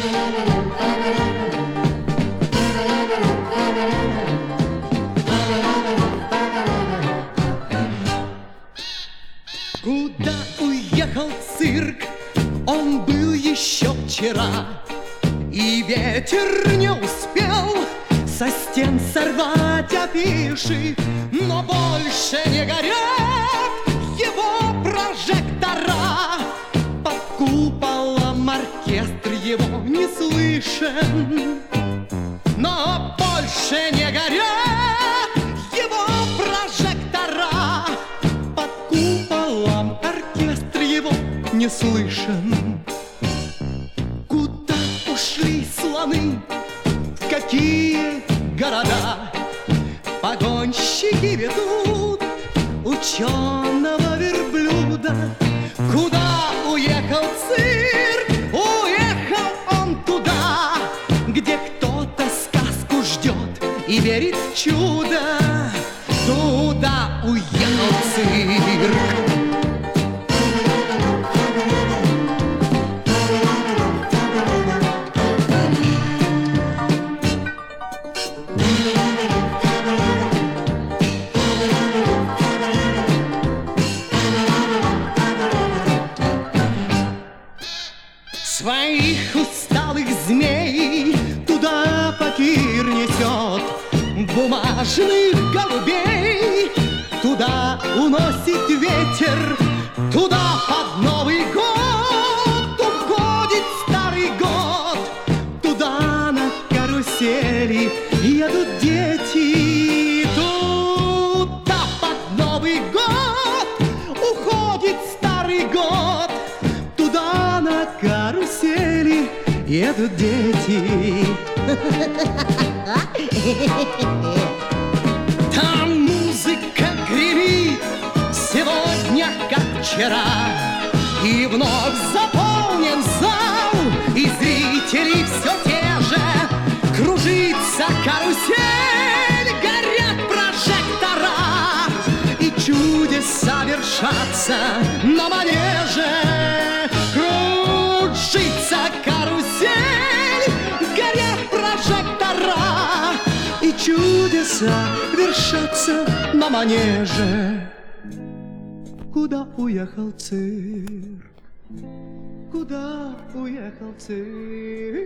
Куда уехал цирк? Он был еще вчера, и ветер не успел со стен сорвать афиши, но больше не горят его прожектора. Под куполом оркестр его не слышен, но больше не горят его прожектора. Под куполом оркестр его не слышен. Куда ушли слоны? В какие города? Погонщики ведут ученого верблюда. Куда уехал цирк? Уехал он туда, где кто-то сказку ждет и верит в чудо. Туда уехал цирк. Своих усталых змей туда покир несет, бумажных голубей туда уносит ветер, туда под Новый год уходит старый год, туда на карусели едут дети, туда под Новый год уходит старый год, туда на карусели едут дети. Там музыка гремит сегодня, как вчера, и вновь заполнен зал, и зрители все те же. Кружится карусель, горят прожектора, и чудеса вершатся на манеже. Кружится карусель, горят прожектора, и чудеса вершатся на манеже. Куда уехал цирк? Куда уехал цирк?